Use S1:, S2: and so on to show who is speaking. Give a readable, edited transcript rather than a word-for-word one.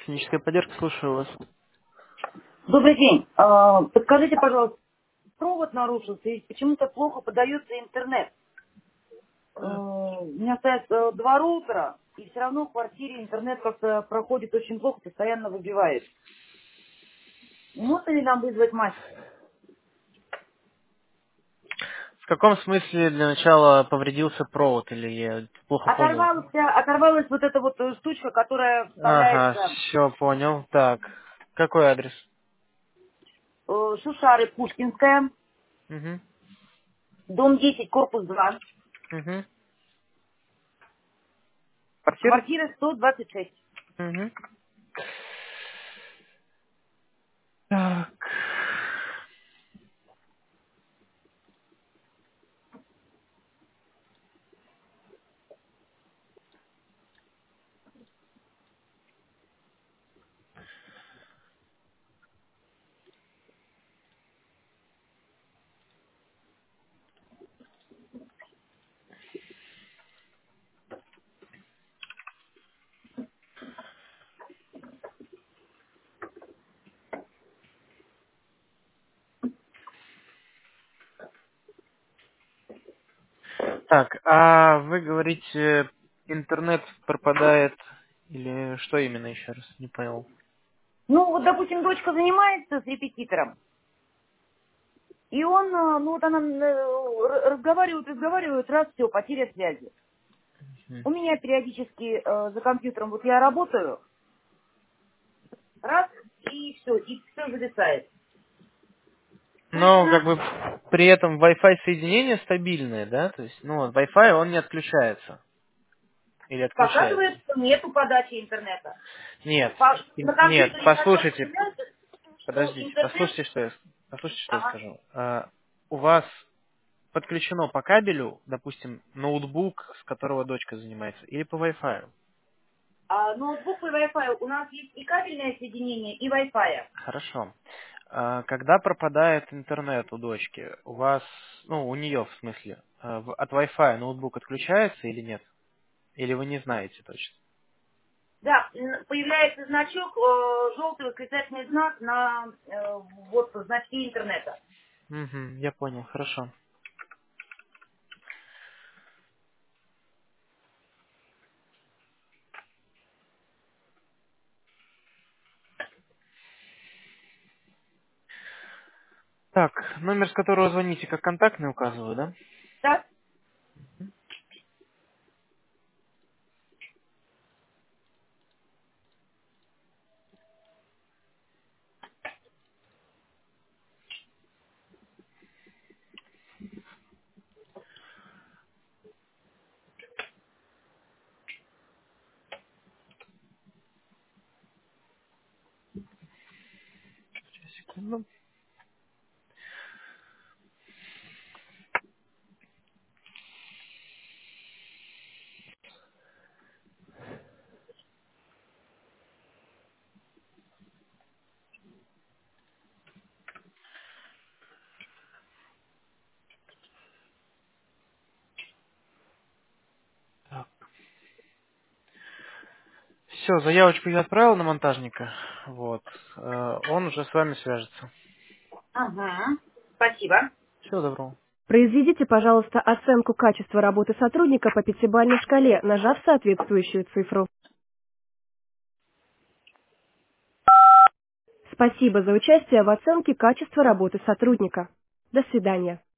S1: техническая поддержка, слушаю вас.
S2: Добрый день. Подскажите, пожалуйста, провод нарушился и почему-то плохо подается интернет. У меня стоят два роутера, и все равно в квартире интернет как-то проходит очень плохо, постоянно выбивает. Можно ли нам вызвать мастера?
S1: В каком смысле для начала повредился провод или я плохо понял?
S2: Оторвалась вот эта вот штучка, которая
S1: Ага,
S2: вставляется
S1: все понял. Так, какой адрес?
S2: Шушары Пушкинская,
S1: Угу,
S2: дом 10, корпус 2,
S1: угу. Квартира?
S2: квартира 126.
S1: Угу. Так. Так, а вы говорите, интернет пропадает или что именно еще раз? Не понял.
S2: Ну, вот, допустим, дочка занимается с репетитором, и он, ну вот она разговаривает, раз, все, потеря связи.
S1: Мгм.
S2: У меня периодически за компьютером, вот я работаю, раз, и все зависает. То есть
S1: Но
S2: она
S1: как бы при этом Wi-Fi соединение стабильное, да? То есть, ну, вот Wi-Fi он не отключается или отключается.
S2: показывает, что нету подачи интернета.
S1: Нет,
S2: На
S1: нет,
S2: компьютере идет
S1: послушайте,
S2: появляется, что
S1: подождите,
S2: интернет,
S1: послушайте, что я
S2: ага.
S1: скажу. У вас подключено по кабелю, допустим, ноутбук, с которого дочка занимается, или по Wi-Fi?
S2: А ноутбук и Wi-Fi, у нас есть и кабельное соединение, и Wi-Fi.
S1: Хорошо. Когда пропадает интернет у дочки, у вас, ну, у нее в смысле, от Wi-Fi ноутбук отключается или нет? Или вы не знаете точно?
S2: Да, появляется значок, желтый восклицательный знак на вот значке интернета.
S1: Угу, я понял, хорошо. Так, номер, с которого звоните, как контактный указываю, да?
S2: Так?
S1: Сейчас, секунду. Так. Все, заявочку я отправил на монтажника. Вот. Он уже с вами свяжется.
S2: Ага. Спасибо.
S1: Всего доброго.
S2: Произведите, пожалуйста, оценку качества работы сотрудника по пятибалльной шкале, нажав соответствующую цифру. Спасибо за участие в оценке качества работы сотрудника. До свидания.